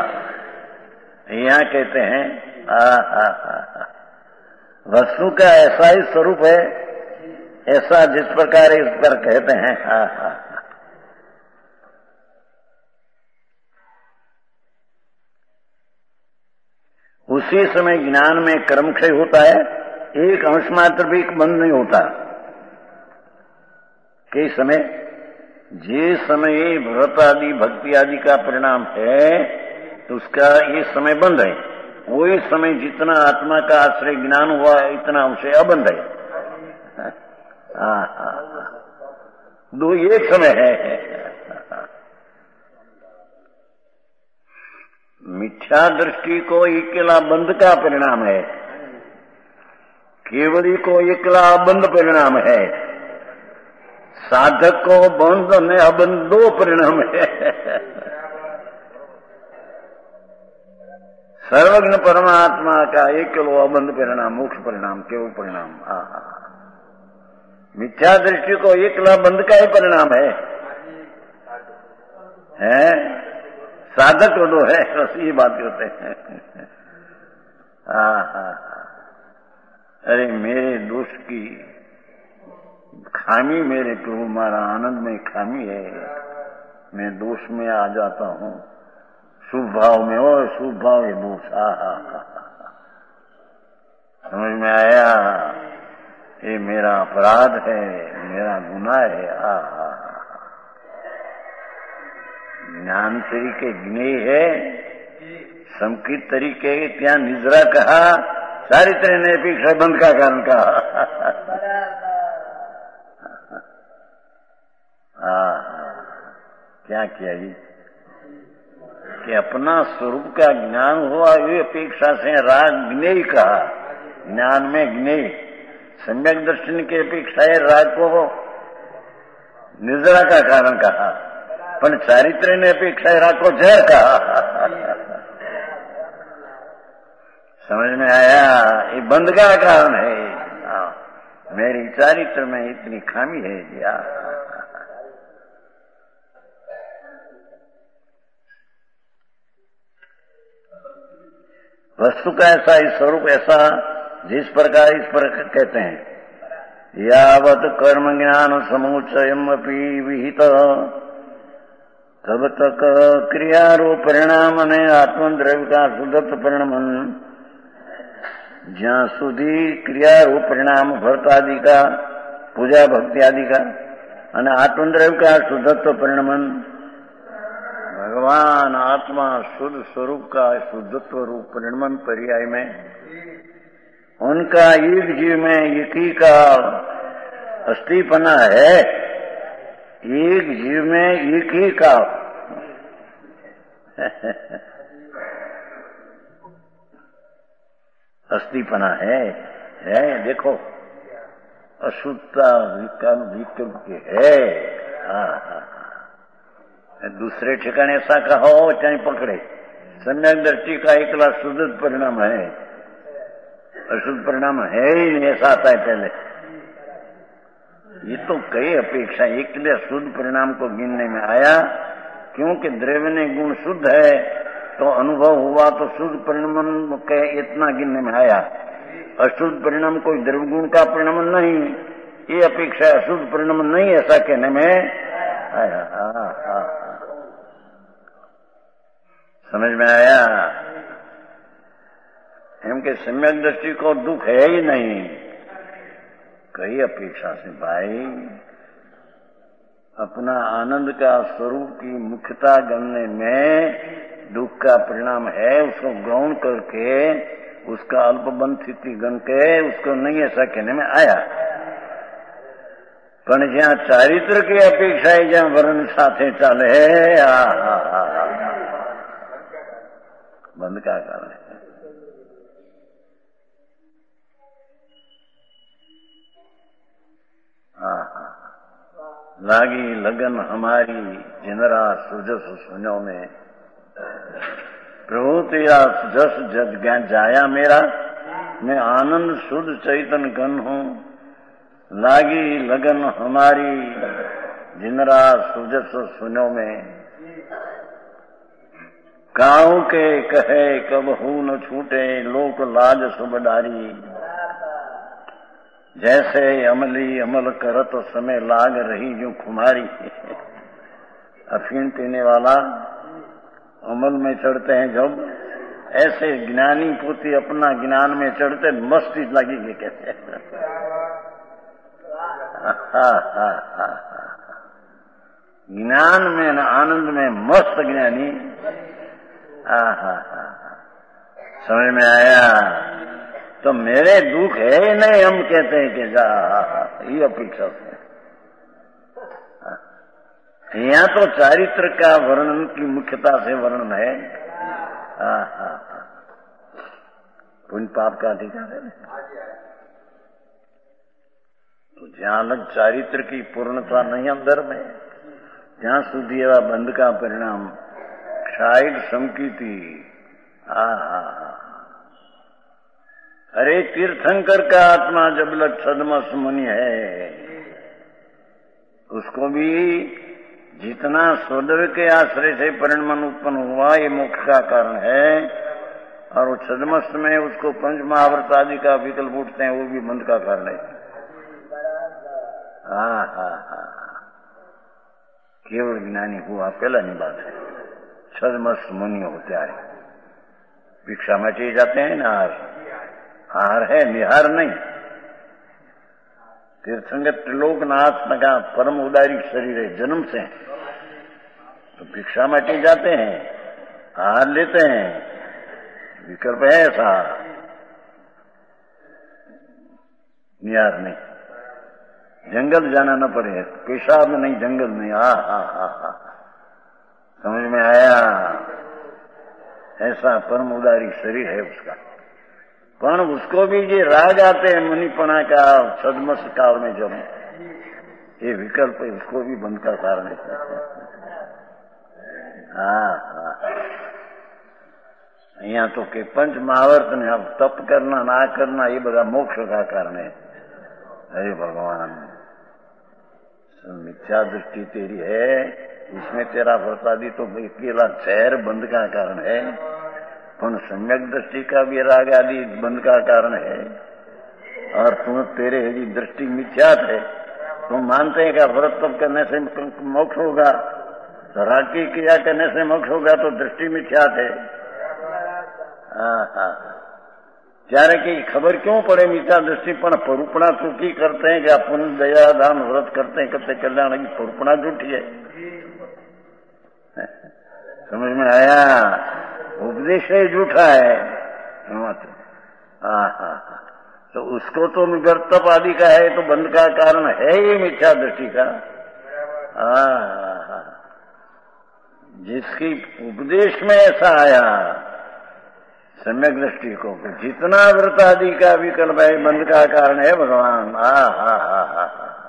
यहाँ कहते हैं आ, आ, आ, आ, वस्तु का ऐसा ही स्वरूप है, ऐसा जिस प्रकार इस पर कहते हैं। आ, आ, उसी समय ज्ञान में कर्मक्षय होता है, एक अंश मात्र भी बंद नहीं होता। कई समय जिस समय व्रत आदि भक्ति आदि का परिणाम है, तो उसका ये समय बंद है। वही समय जितना आत्मा का आश्रय ज्ञान हुआ, इतना उसे अबंध है। हाँ हाँ, दो एक समय है। मिथ्या दृष्टि को अकेला बंध का परिणाम है, केवली को अकेला अबंध परिणाम है, साधक को बंध में अबंध दो परिणाम है। सर्वज्ञ परमात्मा का अकेलो अबंध परिणाम, मोक्ष परिणाम, केवल परिणाम। आहा, मिथ्या दृष्टि को अकेला बंध का ही परिणाम है, है? साधक तो है, बस ये बात करते हैं। हाँ हाँ, अरे मेरे दोष की खामी, मेरे प्रभु मारा आनंद में खामी है, मैं दोष में आ जाता हूँ। शुभ भाव में हो, शुभ भाव ये दोष। हा हा हा, समझ में आया? ये मेरा अपराध है, मेरा गुनाह है। हा हा, ज्ञान तरीके ज्ञेय है, संकित तरीके त्या निजरा कहा, चारित्र ने अपेक्षा बंद का कारण कहा। क्या किया जी कि अपना स्वरूप का ज्ञान हुआ, ये अपेक्षा से राग ज्ञेय कहा। ज्ञान में ज्ञेय, सम्यक दर्शन की अपेक्षा है राग को निजरा का कारण कहा, पर चारित्र ने अपेक्षा राग को जहर कहा। समझ में आया? ये बंध का कारण है। हाँ, मेरी चारित्र में इतनी खामी है जी। वस्तु का ऐसा ही स्वरूप, ऐसा जिस प्रकार इस पर कहते हैं, यावत कर्म ज्ञान समुच्चयम अपि विहित तब तक क्रियारूप परिणाम ने आत्मद्रव्य का शुद्धत्व परिणाम, જ્યાં સુધી ક્રિયારૂપ પરિણામ ભરત આદि का, पूजा भक्ति आदि का, અને आत्मद्रव्य का शुद्धत्व परिणमन, भगवान आत्मा शुद्ध स्वरूप का शुद्धत्व रूप परिणमन पर्याय में उनका एक जीव में एक ही का अस्थिपना है। एक जीव में एक ही का अस्थिपना है, है। देखो अशुद्धता विकल्प विकल्प के है। हाँ हाँ, दूसरे ठिकाने ऐसा कहो चाहे पकड़े, सम्यक दृष्टि का एकला शुद्ध परिणाम है, अशुद्ध परिणाम है ही नहीं, ऐसा आता है पहले। ये तो कई अपेक्षा, एक लिए शुद्ध परिणाम को गिनने में आया, क्योंकि द्रव्य गुण शुद्ध है तो अनुभव हुआ, तो शुद्ध परिणाम के इतना गिनने में आया। अशुद्ध परिणाम कोई द्रव्य गुण का परिणाम नहीं, ये अपेक्षा अशुद्ध परिणाम नहीं, ऐसा कहने में आया। हाँ हाँ, समझ में आया? एम के सम्यक दृष्टि को दुख है ही नहीं, कई अपेक्षा से भाई अपना आनंद का स्वरूप की मुख्यता गणने में दुख का परिणाम है, उसको गौण करके उसका अल्पबंध स्थिति गण के उसको नहीं ऐसा कहने में आया। पर जहाँ चारित्र की अपेक्षा है, जहाँ वर्ण साथे चाले है, हा हा हा हा, बंद का कारण है। हाँ हाँ, लागी लगन हमारी जिनरा सुजस सुनो में, प्रभु तेरा जस जग ज्ञान जाया मेरा, मैं आनंद शुद्ध चैतन गण हूँ। लागी लगन हमारी जिनरा सुजस सुनो में, काऊ के कहे कबहू न छूटे लोक लाज सुबडारी। जैसे अमली अमल करत समय लाग रही जो खुमारी। अफीम पीने वाला अमल में चढ़ते हैं जब, ऐसे ज्ञानी पुत्री अपना ज्ञान में चढ़ते मस्ती लगेगी कहते हैं। ज्ञान में न आनंद में मस्त ज्ञानी। हा हा हा, समझ में आया? तो मेरे दुख है नहीं, हम कहते हैं कि जा, ये अपेक्षा से यहाँ तो चारित्र का वर्णन की मुख्यता से वर्णन है। हा हा, पुण्य पाप का अधिकार है। तो जहाँ लग चारित्र की पूर्णता नहीं अंदर में, जहाँ सुधी एवं बंध का परिणाम क्षायिक संकीति। हा हा, अरे तीर्थंकर का आत्मा जब लग छद्मस मुनि है, उसको भी जितना स्वदेव के आश्रय से परिणाम उत्पन्न हुआ, ये मोक्ष का कारण है। और वो छद्मस में उसको पंच महाव्रत आदि का विकल्प उठते हैं, वो भी बंध का कारण है। हाँ हाँ हाँ, केवल ज्ञानी हुआ पहला नहीं बात है। छद्मस मुनि होते आए, भिक्षा में चले जाते हैं ना, हार है निहार नहीं। तीर्थंकर त्रिलोकनाथ का परम उदारी शरीर है जन्म से, तो भिक्षा माटी जाते हैं, हार लेते हैं, विकल्प है ऐसा, निहार नहीं। जंगल जाना न पड़े, पेशाब नहीं जंगल नहीं। हा हा हा हा, समझ में आया? ऐसा परम उदारी शरीर है उसका। पर उसको भी ये राग आते हैं मुनिपना का छद्मस काल में, जब ये विकल्प है, उसको भी बंध का कारण है। हाँ हाँ, यहाँ तो के पंच महावर्त ने अब तप करना ना करना ये बड़ा मोक्ष का कारण है। अरे भगवान, मिथ्या दृष्टि तेरी है, इसमें तेरा व्रतादि तो अकेला चैर बंध का कारण है, पर सम्यक दृष्टि का भी राग आदि बंध का कारण है। और तुम तेरे यदि दृष्टि मिथ्यात है, तुम मानते हैं कि व्रत तप करने से मोक्ष होगा, राग की क्रिया करने से मोक्ष होगा, तो दृष्टि मिथ्यात है। हाँ हाँ, ત્યારે की खबर क्यों पड़े मिथ्या दृष्टि, पर परूपणा चूकी करते हैं कि अपन दया दान व्रत करते हैं, करते कल्याण की परूपणा झूठी है। समझ में आया? उपदेश ही झूठा है। हाँ हाँ, तो उसको तो व्यर्थप आदि का है, तो बंध का कारण है ही मिथ्या दृष्टि का। हाँ हाँ, जिसकी उपदेश में ऐसा आया सम्यक दृष्टि को, जितना व्रत आदि का विकल्प है बंध का कारण है भगवान। हा हा हा हा,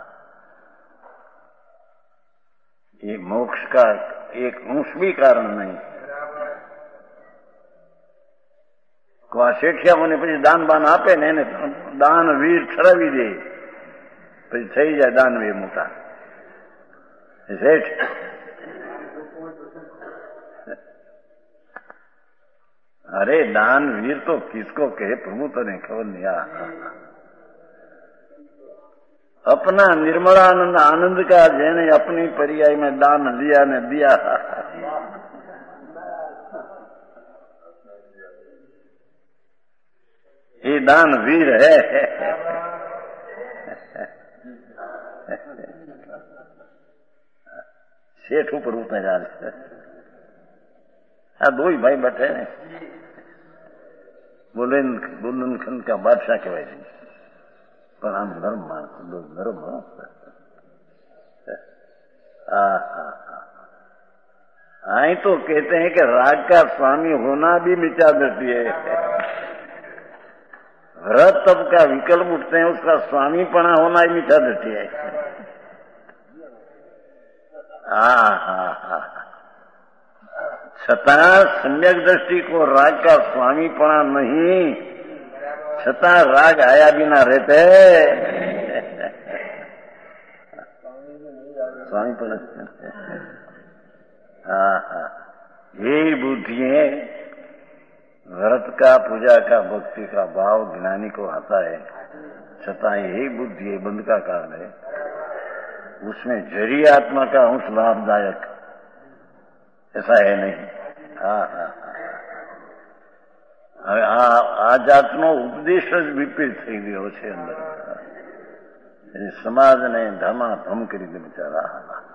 ये मोक्ष का एक अंश भी कारण नहीं। શેઠિયા મને પછી દાન બાન આપે ને એને દાન વીર ઠરાવી દે, પછી થઈ જાય દાનવીર મોટા શેઠ. अरे दान वीर तो किसको कहे प्रभु, तो नहीं खबर नहीं. अपना निर्मलानंद आनंद का जैने अपनी पर्याय में दान लिया ने दिया, ये दान वीर है. सेठ ऊपर उठने जा रहे. हाँ, दो ही भाई बैठे हैं. बुंदेलखंड का बादशाह कहवाय છે, પણ આમ નરમ માણસ, નરમ. आई तो कहते हैं कि राग का स्वामी होना भी मिथ्या दृष्टि है. व्रत तब का विकल्प उठते हैं, उसका स्वामीपना होना ही मिथ्या दृष्टि है. हाँ हाँ हाँ. छતાં सम्यक दृष्टि को राग का स्वामीपना नहीं, छતાં राग आया बिना रहते. स्वामीपना. हाँ हाँ. यही बुद्धि है. व्रत का, पूजा का, भक्ति का भाव ज्ञानी को आता है, छતાં यही बुद्धि है बंध का कारण है. उसमें जरी आत्मा का अंश लाभदायक ऐसा है नहीं. હા હા. હવે આ આ જાતનો ઉપદેશ જ વિપરીત થઈ ગયો છે અંદર. સમાજને ધમાધમ કરી દે બિચારા.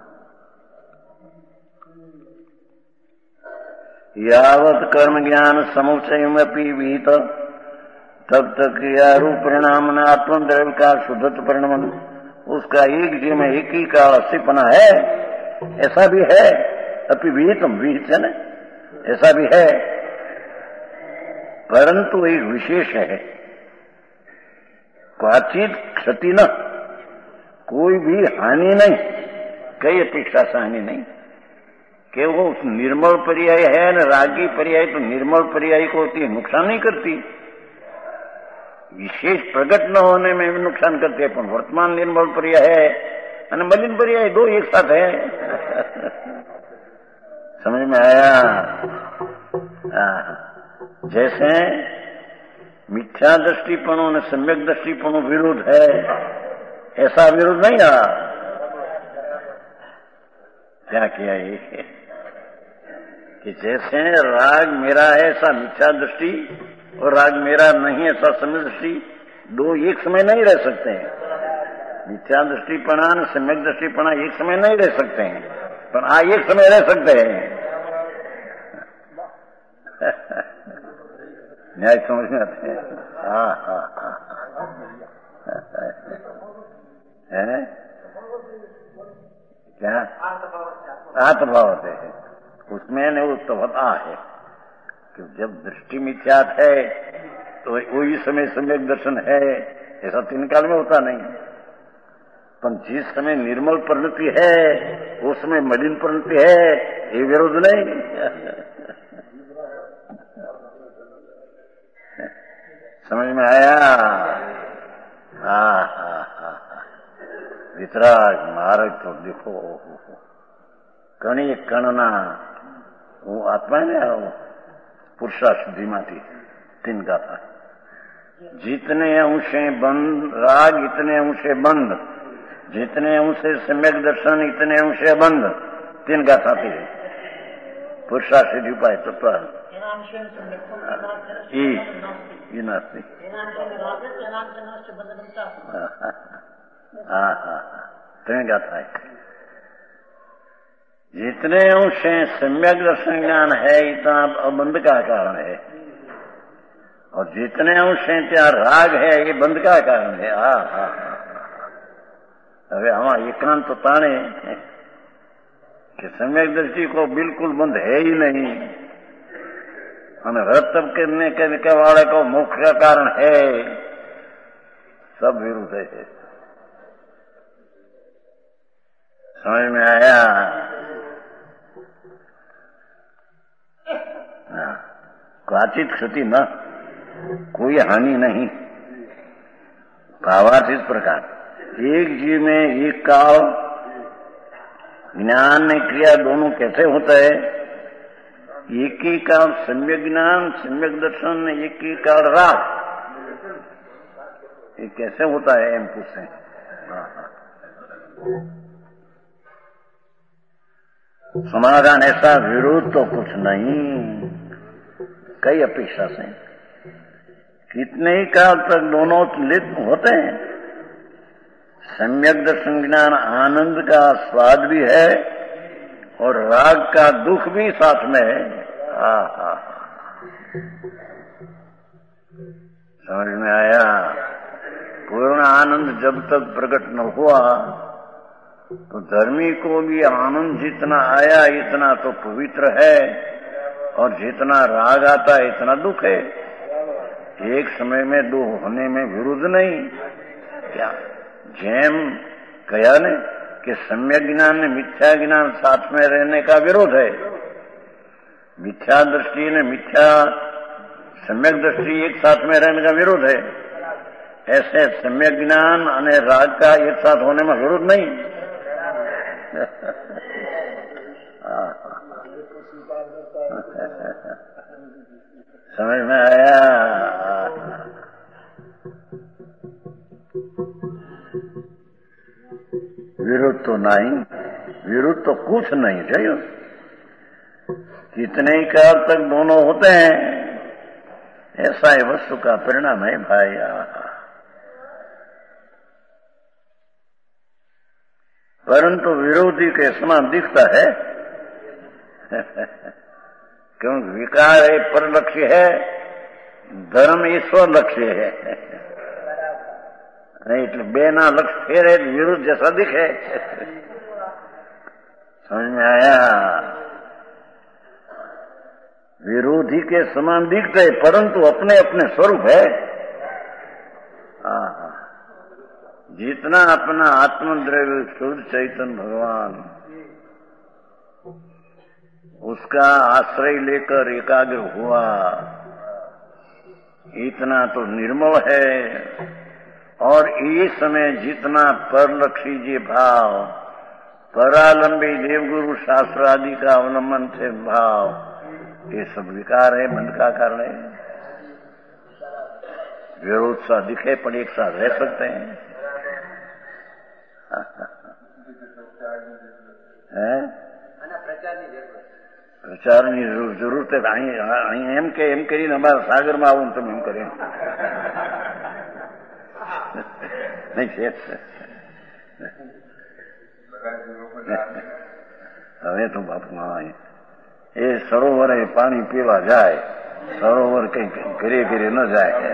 यावत कर्म ज्ञान समुच्चयमपि विहित तब तक क्रियारूप परिणाम न आत्मद्रव्य का शुद्धत परिणाम, उसका एक जीव में एक ही का अस्थिपना है, ऐसा भी है. अपि विहितम, विहित है ना, ऐसा भी है, परंतु एक विशेष है. क्वाचित क्षति न, कोई भी हानि नहीं, कई अपेक्षा से हानि नहीं. कि वो निर्मल पर्याय है न रागी पर्याय, तो निर्मल पर्याय को होती नुकसान नहीं करती, विशेष प्रकट न होने में भी नुकसान करती है. पर वर्तमान निर्मल पर्याय है और मलिन पर्याय, दो एक साथ है. समझ में आया? जैसे मिथ्या दृष्टिपणों और सम्यक दृष्टिपणों विरोध है, ऐसा विरोध नहीं रहा. क्या किया ये कि जैसे राग मेरा है ऐसा मिथ्या दृष्टि, और राग मेरा नहीं ऐसा सम्यक दृष्टि, दो एक समय नहीं रह सकते हैं. मिथ्या दृष्टिपणा और सम्यक दृष्टिपणा एक समय नहीं रह सकते हैं, पर आ एक समय रह सकते हैं. न्याय समझ में आते हैं. हाँ हाँ हाँ. है क्या आत्मभाव है उसमें ने वो तफता है कि जब दृष्टि मिथ्यात है तो वही समय सम्यक दर्शन है, ऐसा तीन काल में होता नहीं. पर जिस समय निर्मल परिणति है उस समय मलिन परिणति है, ये विरोध नहीं. समझ में आया? हाँ हाँ हाँ. वितराग मार्ग तो देखो, कणी कणना वो आत्मा ने पुरुषा शुद्धि माती तीन गाथा. जितने अंशे बंद राग, इतने अंशे बंद, जितने अंशे सम्यक दर्शन, इतने अंशे बंद. तीन गाथा थी पुरुषा सिद्धि उपाय तत्व नास्ती. हाँ हाँ. तीन गाथा है. जितने अंश सम्यक दर्शन ज्ञान है इतना बंध का कारण है, और जितने अंश ત્યાં राग है ये बंध का कारण है. हाँ हाँ. હવે આમાં એકાંત તાણે कि सम्यक दृष्टि को बिल्कुल बंद है ही नहीं, और रत तब करने के वाले को मोक्ष का कारण है, सब विरुद्ध है. समझ में आया? क्वाचित क्षति न, कोई हानि नहीं। भावार्थ इस प्रकार एक जीव में एक काल ज्ञान ने क्रिया दोनों कैसे होता है? एक ही काल सम्यक ज्ञान सम्यक दर्शन, एक ही काल राग, ये कैसे होता है? एम पूछते हैं। समाधान ऐसा विरोध तो कुछ नहीं, कई अपेक्षा से कितने ही काल तक दोनों लिप्त होते हैं। सम्यक दर्शन ज्ञान आनंद का स्वाद भी है और राग का दुख भी साथ में है। हा हा समझ में आया? पूर्ण आनंद जब तक प्रकट न हुआ तो धर्मी को भी आनंद जितना आया इतना तो पवित्र है, और जितना राग आता है इतना दुख है। एक समय में दो होने में विरुद्ध नहीं। क्या जैम कहा ने कि सम्यक ज्ञान ने मिथ्या ज्ञान साथ में रहने का विरोध है। मिथ्या दृष्टि ने मिथ्या सम्यक दृष्टि एक साथ में रहने का विरोध है। ऐसे सम्यक ज्ञान और राग का एक साथ होने में विरोध नहीं। समझ में आया? विरोध तो नहीं, विरोध तो कुछ नहीं चाहिए। कितने ही काल तक दोनों होते हैं, ऐसा ही वस्तु का परिणाम है भाई। परंतु विरोधी के समान दिखता है क्योंकि विकार है पर लक्ष्य है, धर्म ईश्वर लक्ष्य है। नहीं એટલે બેના લક્ષ ફેરે વિરુદ્ધ જैसा दिखे। समझ में आया? विरोधी के समान दिखते हैं परंतु अपने अपने स्वरूप है। जितना अपना आत्मद्रव्य शुद्ध चैतन्य भगवान उसका आश्रय लेकर एकाग्र हुआ, इतना तो निर्मल है। और इस समय जितना परलक्षी जी भाव, परालंबी देवगुरु शास्त्र आदि का अवलंबन से भाव, ये सब विकार है, बंध का कारण है। विरोध सा दिखे पर एक साथ रह सकते हैं। है? પ્રચારની જરૂરત અહીં એમ કે એમ કરીને અમારા સાગરમાં આવું તમે એમ કર્યું નહીં છે। હવે તો બાપુ એ સરોવરે પાણી પીવા જાય, સરોવર કઈ ઘરે ઘરે ન જાય।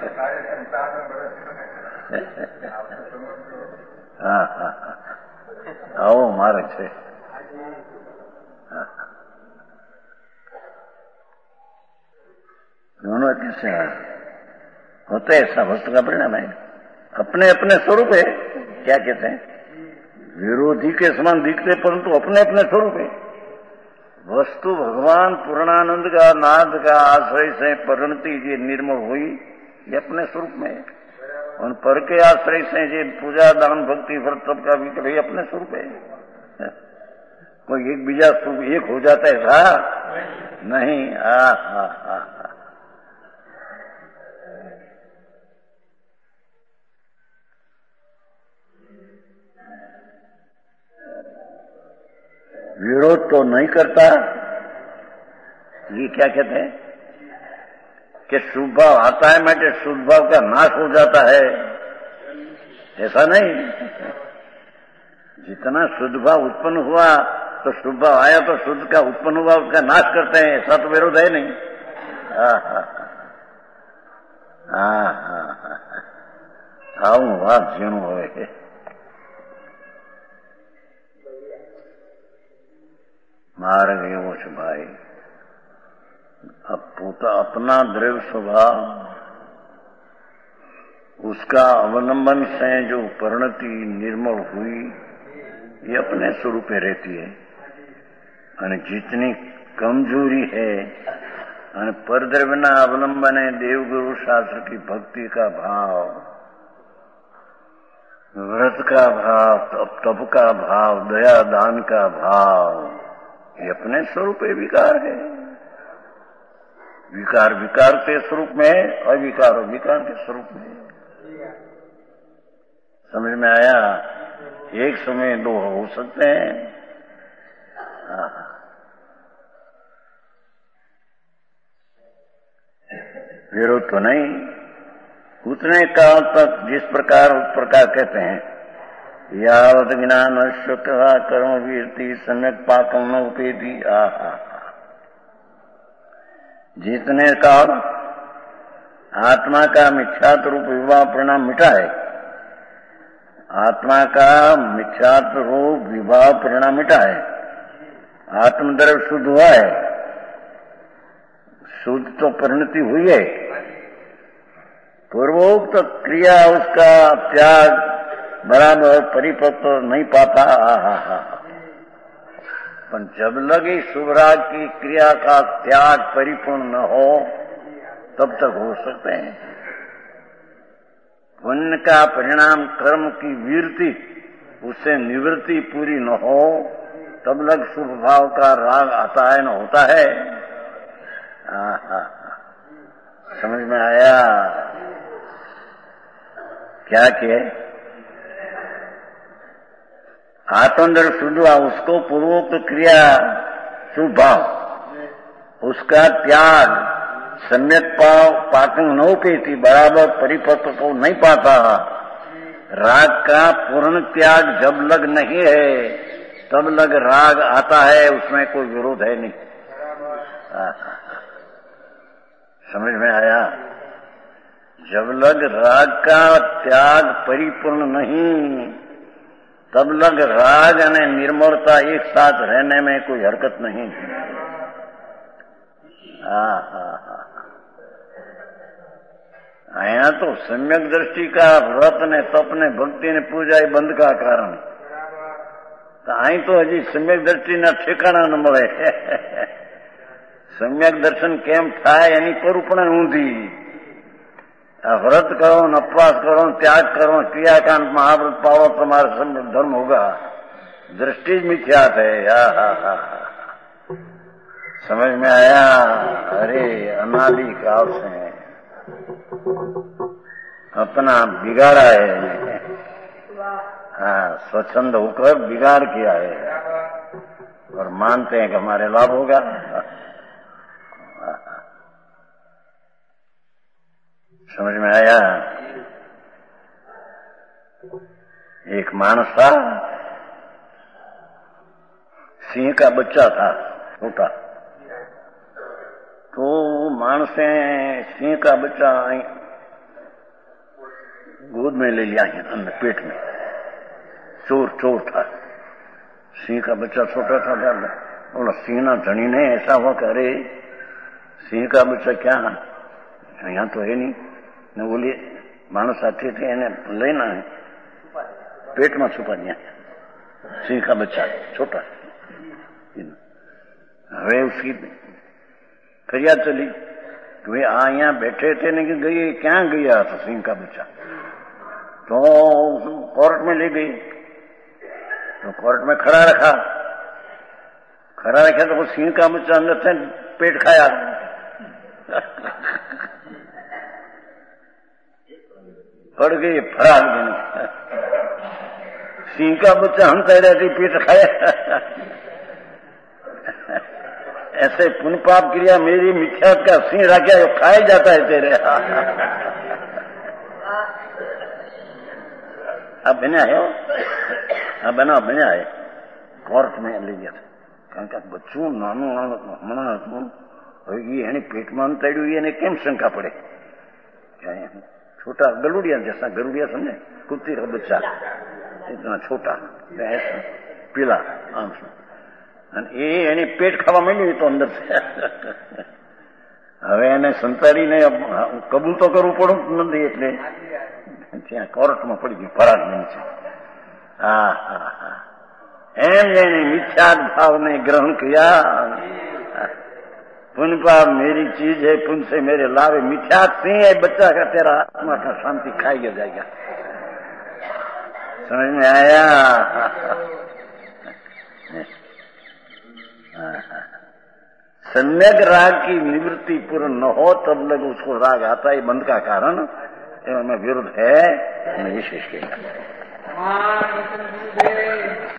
હા હા આવો માર્ગ છે। दोनों कैसे होते हैं? ऐसा वस्तु का परिणाम है, अपने अपने स्वरूप है। क्या कहते हैं? विरोधी के समान दिखते परंतु अपने अपने स्वरूप है। वस्तु भगवान पूर्णानंद का नाद का आश्रय से परिणति ये निर्मल हुई, ये अपने स्वरूप में है। और पर के आश्रय से ये पूजा दान भक्ति व्रत सब का विकल्प ये अपने स्वरूप है। कोई एक बीजा स्वरूप एक हो जाता है था नहीं। हा हा हा विरोध तो नहीं करता। ये क्या कहते हैं कि शुभ भाव आता है मैं शुद्ध भाव का नाश हो जाता है, ऐसा नहीं। जितना शुद्ध भाव उत्पन्न हुआ तो शुभ भाव आया तो शुद्ध का उत्पन्न हुआ उसका नाश करते हैं, ऐसा तो विरोध है नहीं। हाँ हाँ हाँ हाँ આવું વાત જેનું હોય मार्ग एवं છે भाई। अब पोता अपना द्रव्य स्वभाव उसका अवलंबन से जो परिणति निर्मल हुई ये अपने स्वरूप में रहती है। और जितनी कमजोरी है और परद्रव्य न अवलंबन है देवगुरु शास्त्र की भक्ति का भाव, व्रत का भाव, तप तप का भाव, दया दान का भाव, ये अपने स्वरूप विकार है। विकार विकार के स्वरूप में है, अविकार विकार के स्वरूप में है। समझ में आया? एक समय दो हो सकते हैं। विरोध तो नहीं। उतने काल तक जिस प्रकार उस प्रकार कहते हैं, यावत ज्ञान अश्वत्था कर्म वीरति सम्यक पाकम न उपेति। आहा, जितने काल आत्मा का मिथ्यात्व रूप विवाह परिणाम मिटा है, आत्मा का मिथ्यात्व रूप विवाह परिणाम मिटा है, आत्मद्रव्य शुद्ध हुआ है, शुद्ध तो परिणति हुई है, पूर्वोक्त क्रिया उसका त्याग बराबर परिपक्व नहीं पाता। आहा हा, पर जब लगे शुभराग की क्रिया का त्याग परिपूर्ण न हो तब तक हो सकते हैं। पुण्य का परिणाम कर्म की वीरति, उससे निवृत्ति पूरी न हो तब लग शुभ भाव का राग आता है, न होता है। आहा, समझ में आया? क्या किए? आत्मंदर शुद्ध हुआ, उसको पूर्वोक्त क्रिया शुभ भाव, उसका त्याग सम्यक पाव पाकंग नौपेती बराबर परिपक्व को नहीं पाता। राग का पूर्ण त्याग जब लग नहीं है तब लग राग आता है, उसमें कोई विरोध है नहीं। समझ में आया? जब लग राग का त्याग परिपूर्ण नहीं तब लग राग यानी निर्मलता एक साथ रहने में कोई हरकत नहीं। यहाँ तो सम्यक दृष्टि का व्रत ने तप ने भक्ति ने पूजा ही बंद का कारण, तो आई तो हजी सम्यक दृष्टि ना ठेकाना न મળે। सम्यक दर्शन केम थाय एनी पर पण ऊंधी। व्रत करो, उपवास करो, त्याग करो, क्रियाकांड महाव्रत पाओ, तुम्हारा सम्यक धर्म होगा। दृष्टि मिथ्यात है। हा हा हा, समझ में आया? अरे अनादि काल से अपना बिगाड़ा है। हाँ, स्वच्छंद होकर बिगाड़ किया है और मानते हैं कि हमारे लाभ होगा। समझ में आया? एक मानस था, सिंह का बच्चा था छोटा, तो मानस ने सिंह का बच्चा गोद में ले लिया है, अंदर पेट में। चोर चोर था, सिंह का बच्चा छोटा था। बोला सिंह ना धनी ने ऐसा हुआ कि अरे सिंह का बच्चा क्या यहाँ तो है नहीं ने बोलिए मानस साथी थे, इन्हें लेना है, पेट में छुपा दिया सिंह का बच्चा छोटा। હવે उसकी फरियाद चली कि भाई आ यहाँ बैठे थे ने कि गई क्या गया था सिंह का बच्चा, तो कोर्ट में ले गई। तो कोर्ट में खड़ा रखा, खड़ा रखा तो वो सिंह का बच्चा अंदर से पेट खाया। पड़ गई फरार गई। सिंह का बच्चा हम कह रहे थे पेट खाया। ऐसे पुण्य पाप क्रिया मेरी मिथ्यात का सिंह रखा खाया जाता है तेरे। अब बने आयो, अब बना बने आए कोर्ट में ले गया था। કારણ કે બચ્ચું નાનું નાનું હમણાં હતું, હવે એને પેટમાં તળ્યું એને કેમ શંકા પડે? छोटा गरुड़िया जैसा, गरुड़िया समझे, कुत्ती का बच्चा इतना छोटा पीला आंख से, ये पेट खावा માંડ્યું तो अंदर से। હવે એને સંતાડીને કબૂલ તો કરવું પડું નથી, એટલે ત્યાં કોર્ટમાં પડી ગયું ફરાર નીચે। હા હા હા, એમ જેને મિથ્યા ભાવને ગ્રહણ કર્યા पुण्य पाप मेरी चीज है, पुण्य से मेरे लाभ है। मिथ्या से है बच्चा का, तेरा आत्मा का शांति खाई जाएगा। समझ में आया? सम्यक राग की निवृत्ति पूर्ण न हो तब लग उसको राग आता है। बंध का कारण एवं में विरुद्ध है, मैं ये शेष कहता।